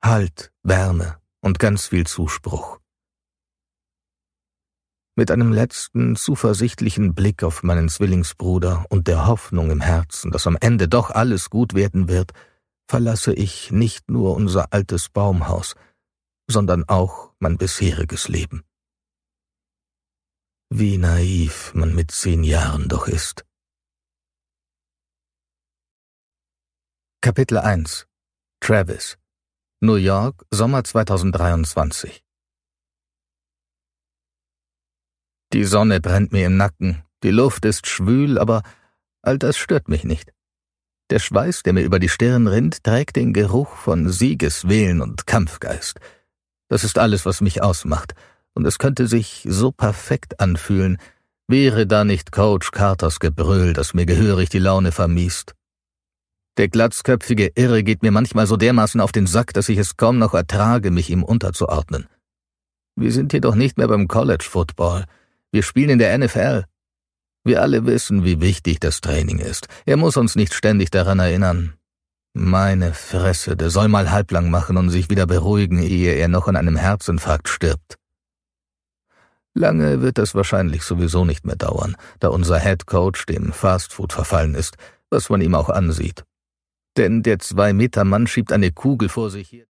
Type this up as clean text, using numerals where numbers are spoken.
Halt, Wärme und ganz viel Zuspruch. Mit einem letzten, zuversichtlichen Blick auf meinen Zwillingsbruder und der Hoffnung im Herzen, dass am Ende doch alles gut werden wird, verlasse ich nicht nur unser altes Baumhaus, sondern auch mein bisheriges Leben. Wie naiv man mit 10 Jahren doch ist. Kapitel 1 Travis New York, Sommer 2023. Die Sonne brennt mir im Nacken, die Luft ist schwül, aber all das stört mich nicht. Der Schweiß, der mir über die Stirn rinnt, trägt den Geruch von Siegeswillen und Kampfgeist. Das ist alles, was mich ausmacht, und es könnte sich so perfekt anfühlen, wäre da nicht Coach Carters Gebrüll, das mir gehörig die Laune vermiest. Der glatzköpfige Irre geht mir manchmal so dermaßen auf den Sack, dass ich es kaum noch ertrage, mich ihm unterzuordnen. Wir sind jedoch nicht mehr beim College Football. Wir spielen in der NFL. Wir alle wissen, wie wichtig das Training ist. Er muss uns nicht ständig daran erinnern. Meine Fresse, der soll mal halblang machen und sich wieder beruhigen, ehe er noch an einem Herzinfarkt stirbt. Lange wird das wahrscheinlich sowieso nicht mehr dauern, da unser Head Coach dem Fastfood verfallen ist, was man ihm auch ansieht. Denn der 2-Meter-Mann schiebt eine Kugel vor sich her.